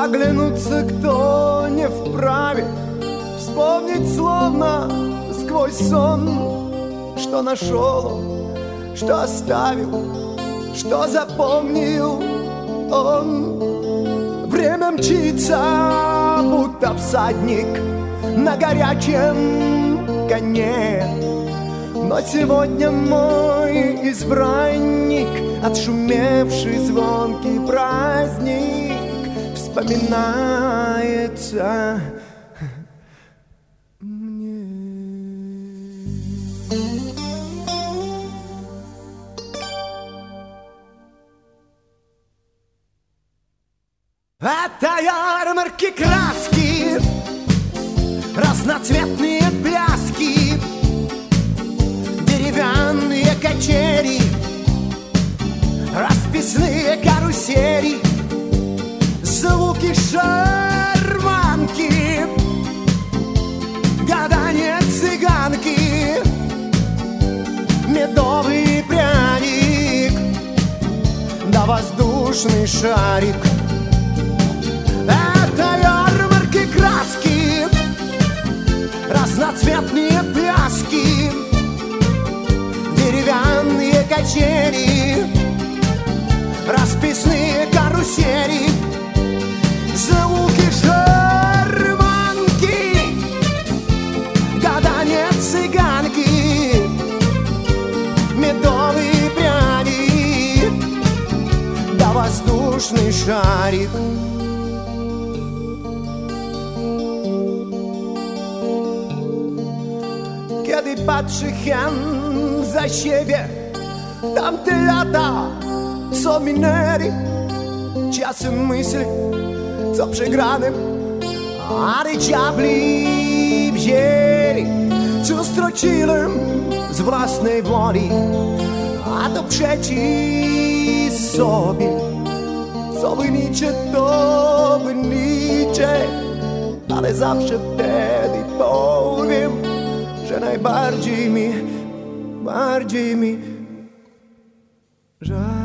Оглянуться кто не вправе, вспомнить словно сквозь сон, что нашел, что оставил, что запомнил он. Время мчится, будто всадник на горячем коне, но сегодня мой избранник, отшумевший звонкий праздник, вспоминается мне. Это ярмарки краски, разноцветные пляски, деревянные качели, расписные карусели, звуки шарманки, гадание цыганки, медовый пряник да воздушный шарик. Это ярмарки краски, разноцветные пляски, деревянные качели, расписные карусели, звуки шарманки, гадание цыганки, медовый пряник да воздушный шарик. Kiedy patrzy hen za siebie w tamte lata, co minęli, czasem myśli, co przegranym, ale diabli wzięli, co stracili z własnej woli, a to przeciw sobie, co wynicze, to wynicze, ale zawsze wtedy powiem, że najbardziej mi żal.